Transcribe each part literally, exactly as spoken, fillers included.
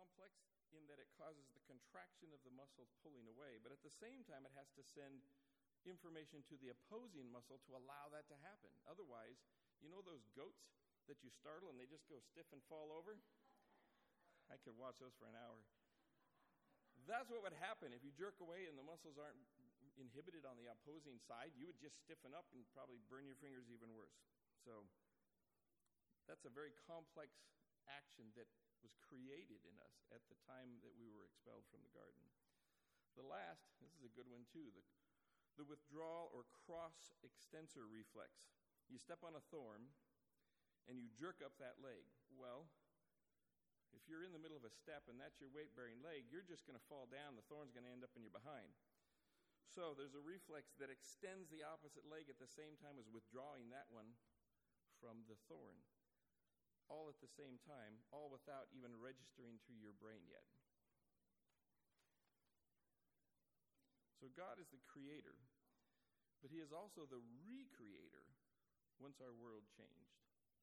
complex in that it causes the contraction of the muscles pulling away, but at the same time it has to send information to the opposing muscle to allow that to happen. Otherwise, you know those goats that you startle and they just go stiff and fall over? I could watch those for an hour. That's what would happen if you jerk away and the muscles aren't inhibited on the opposing side. You would just stiffen up and probably burn your fingers even worse. So that's a very complex action that was created in us at the time that we were expelled from the garden. The last, this is a good one too, the, the withdrawal or cross extensor reflex. You step on a thorn and you jerk up that leg. Well, if you're in the middle of a step and that's your weight-bearing leg, you're just going to fall down. The thorn's going to end up in your behind. So there's a reflex that extends the opposite leg at the same time as withdrawing that one from the thorn. All at the same time, all without even registering to your brain yet. So God is the creator, but he is also the recreator once our world changed.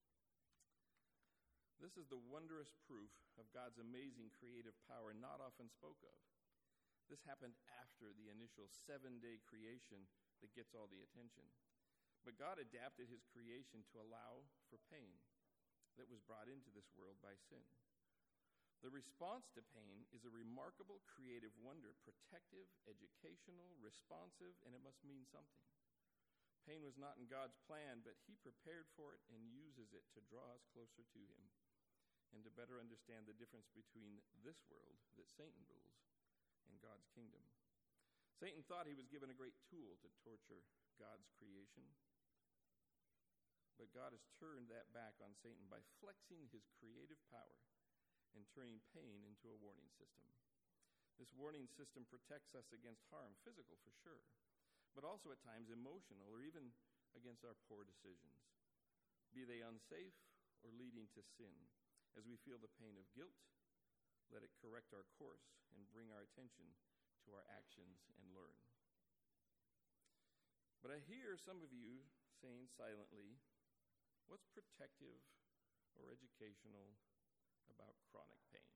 This is the wondrous proof of God's amazing creative power, not often spoke of. This happened after the initial seven-day creation that gets all the attention. But God adapted his creation to allow for pain that was brought into this world by sin. The response to pain is a remarkable creative wonder, protective, educational, responsive, and it must mean something. Pain was not in God's plan, but he prepared for it and uses it to draw us closer to him and to better understand the difference between this world that Satan rules and God's kingdom. Satan thought he was given a great tool to torture God's creation, but God has turned that back on Satan by flexing his creative power and turning pain into a warning system. This warning system protects us against harm, physical for sure, but also at times emotional or even against our poor decisions, be they unsafe or leading to sin. As we feel the pain of guilt, let it correct our course and bring our attention to our actions and learn. But I hear some of you saying silently, what's protective or educational about chronic pain?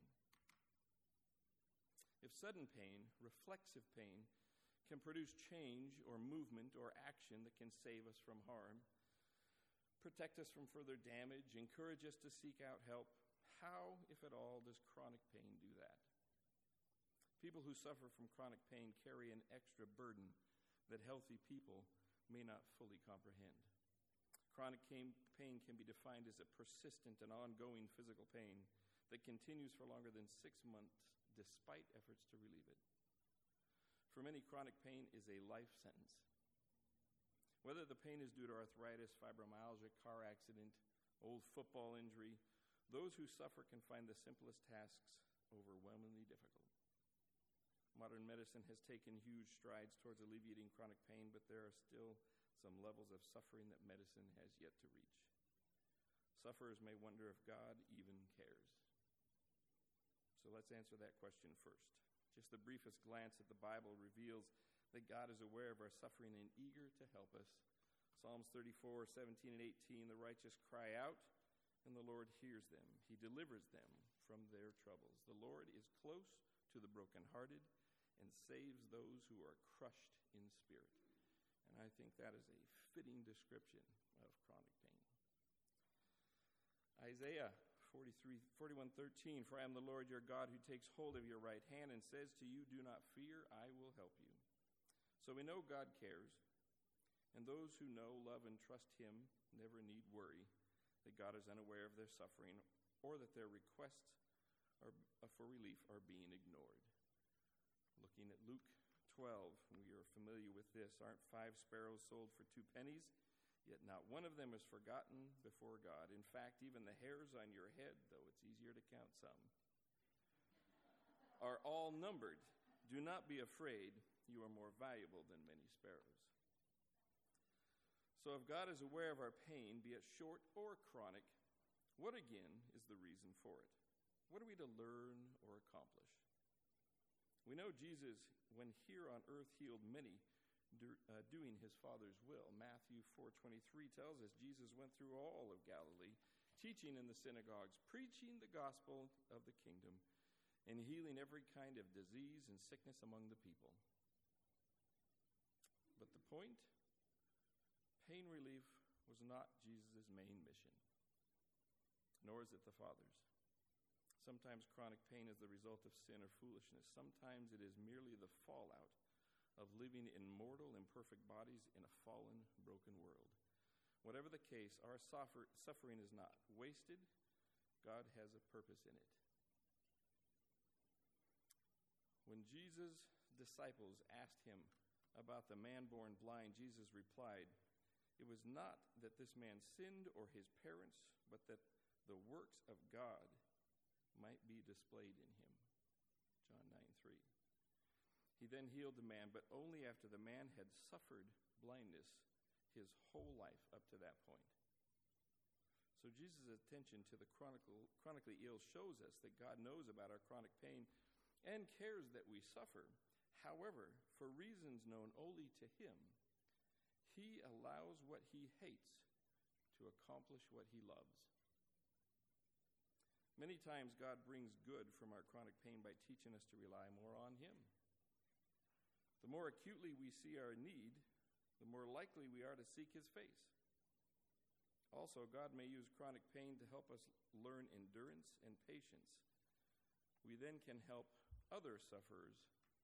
If sudden pain, reflexive pain, can produce change or movement or action that can save us from harm, protect us from further damage, encourage us to seek out help, how, if at all, does chronic pain do that? People who suffer from chronic pain carry an extra burden that healthy people may not fully comprehend. Chronic pain can be defined as a persistent and ongoing physical pain that continues for longer than six months despite efforts to relieve it. For many, chronic pain is a life sentence. Whether the pain is due to arthritis, fibromyalgia, car accident, old football injury, those who suffer can find the simplest tasks overwhelmingly difficult. Modern medicine has taken huge strides towards alleviating chronic pain, but there are still some levels of suffering that medicine has yet to reach. Sufferers may wonder if God even cares. So let's answer that question first. Just the briefest glance at the Bible reveals that God is aware of our suffering and eager to help us. Psalms thirty-four, seventeen and eighteen, the righteous cry out, and the Lord hears them. He delivers them from their troubles. The Lord is close to the brokenhearted and saves those who are crushed in spirit. And I think that is a fitting description of chronic pain. Isaiah forty-three, forty-one, thirteen, for I am the Lord your God who takes hold of your right hand and says to you, do not fear, I will help you. So we know God cares, and those who know, love, and trust him never need worry that God is unaware of their suffering or that their requests are, for relief are being ignored. Looking at Luke twelve, we are familiar with this. Aren't five sparrows sold for two pennies? Yet not one of them is forgotten before God. In fact, even the hairs on your head, though it's easier to count some, are all numbered. Do not be afraid. You are more valuable than many sparrows. So if God is aware of our pain, be it short or chronic, what again is the reason for it? What are we to learn or accomplish? We know Jesus, when here on earth, healed many, do, uh, doing his Father's will. Matthew four twenty-three tells us Jesus went through all of Galilee, teaching in the synagogues, preaching the gospel of the kingdom, and healing every kind of disease and sickness among the people. But the point, pain relief was not Jesus' main mission, nor is it the Father's. Sometimes chronic pain is the result of sin or foolishness. Sometimes it is merely the fallout of living in mortal, imperfect bodies in a fallen, broken world. Whatever the case, our suffer- suffering is not wasted. God has a purpose in it. When Jesus' disciples asked him about the man born blind, Jesus replied, "It was not that this man sinned or his parents, but that the works of God might be displayed in him." John nine three. He then healed the man, but only after the man had suffered blindness his whole life up to that point. So Jesus' attention to the chronicle, chronically ill shows us that God knows about our chronic pain and cares that we suffer. However, for reasons known only to him, he allows what he hates to accomplish what he loves. Many times God brings good from our chronic pain by teaching us to rely more on him. The more acutely we see our need, the more likely we are to seek his face. Also, God may use chronic pain to help us learn endurance and patience. We then can help other sufferers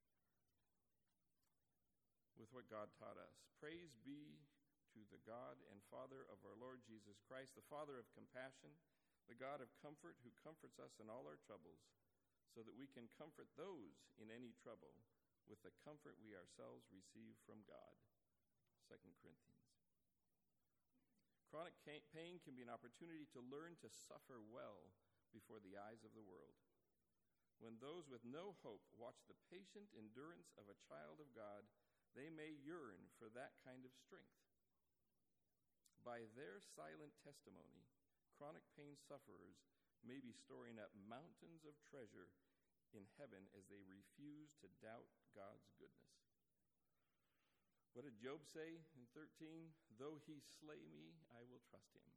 with what God taught us. Praise be to the God and Father of our Lord Jesus Christ, the Father of compassion, the God of comfort, who comforts us in all our troubles, so that we can comfort those in any trouble with the comfort we ourselves receive from God. Second Corinthians. Chronic pain can be an opportunity to learn to suffer well before the eyes of the world. When those with no hope watch the patient endurance of a child of God, they may yearn for that kind of strength. By their silent testimony, chronic pain sufferers may be storing up mountains of treasure in heaven as they refuse to doubt God's goodness. What did Job say in thirteen? Though he slay me, I will trust him.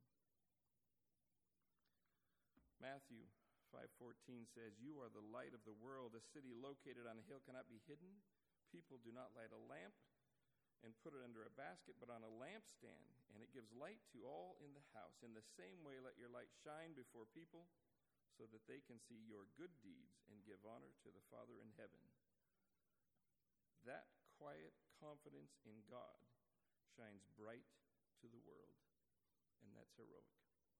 Matthew five fourteen says, "You are the light of the world. A city located on a hill cannot be hidden. People do not light a lamp and put it under a basket, but on a lampstand, and it gives light to all in the house. In the same way, let your light shine before people, so that they can see your good deeds and give honor to the Father in heaven." That quiet confidence in God shines bright to the world, and that's heroic.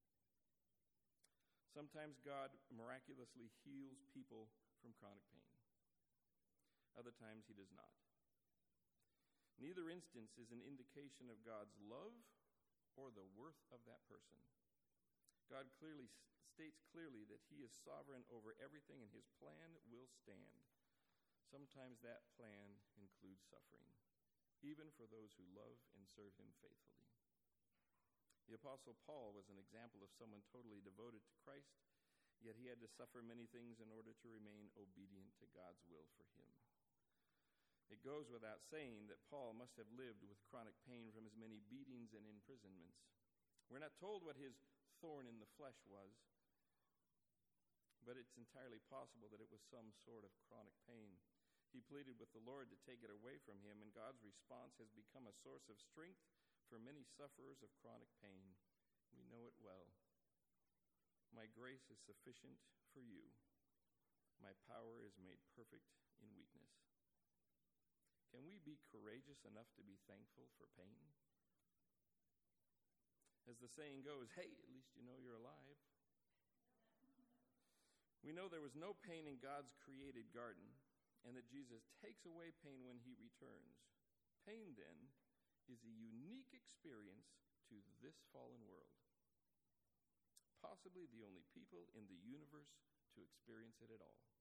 Sometimes God miraculously heals people from chronic pain. Other times he does not. Neither instance is an indication of God's love or the worth of that person. God clearly states clearly that he is sovereign over everything and his plan will stand. Sometimes that plan includes suffering, even for those who love and serve him faithfully. The Apostle Paul was an example of someone totally devoted to Christ, yet he had to suffer many things in order to remain obedient to God's will for him. It goes without saying that Paul must have lived with chronic pain from his many beatings and imprisonments. We're not told what his thorn in the flesh was, but it's entirely possible that it was some sort of chronic pain. He pleaded with the Lord to take it away from him, and God's response has become a source of strength for many sufferers of chronic pain. We know it well. My grace is sufficient for you. My power is made perfect in weakness. Can we be courageous enough to be thankful for pain? As the saying goes, hey, at least you know you're alive. We know there was no pain in God's created garden, and that Jesus takes away pain when he returns. Pain, then, is a unique experience to this fallen world. Possibly the only people in the universe to experience it at all.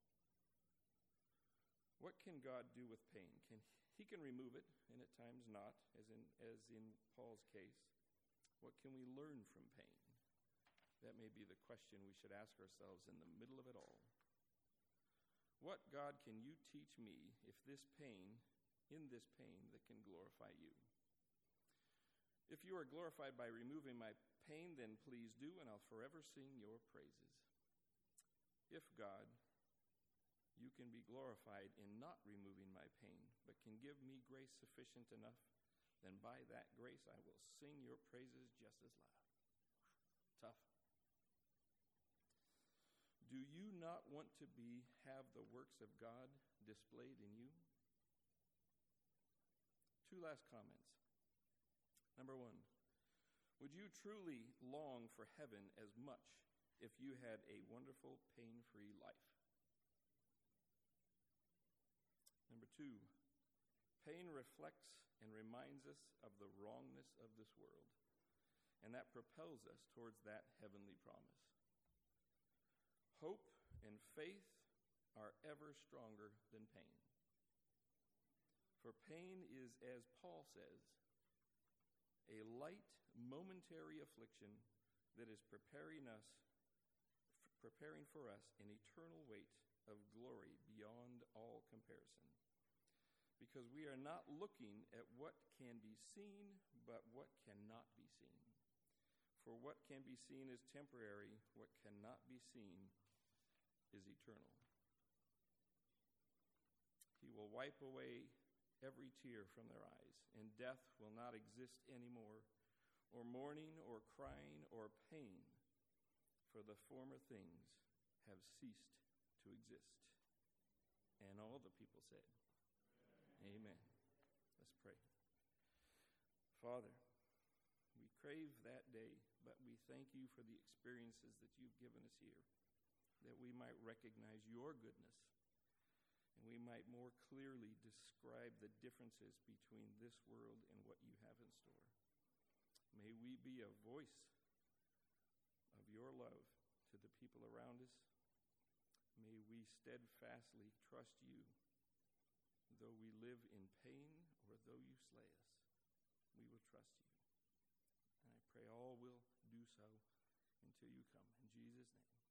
What can God do with pain? Can He can remove it, and at times not, as in, as in Paul's case. What can we learn from pain? That may be the question we should ask ourselves in the middle of it all. What, God, can you teach me if this pain, in this pain that can glorify you? If you are glorified by removing my pain, then please do, and I'll forever sing your praises. If, God, you can be glorified in not removing my pain, but can give me grace sufficient enough, then by that grace I will sing your praises just as loud. Tough. Do you not want to be have the works of God displayed in you? Two last comments. Number one, would you truly long for heaven as much if you had a wonderful, pain-free life? Number two, pain reflects and reminds us of the wrongness of this world, and that propels us towards that heavenly promise. Hope and faith are ever stronger than pain. For pain is, as Paul says, a light, momentary affliction that is preparing us, f- preparing for us an eternal weight of glory beyond all comparison. Because we are not looking at what can be seen, but what cannot be seen. For what can be seen is temporary, what cannot be seen is eternal. He will wipe away every tear from their eyes, and death will not exist anymore, or mourning, or crying, or pain, for the former things have ceased to exist. And all the people said, Amen. Amen. Let's pray. Father, we crave that day, but we thank you for the experiences that you've given us here, that we might recognize your goodness, and we might more clearly describe the differences between this world and what you have in store. May we be a voice of your love to the people around us. May we steadfastly trust you, though we live in pain or though you slay us. We will trust you. And I pray all will do so until you come. In Jesus' name.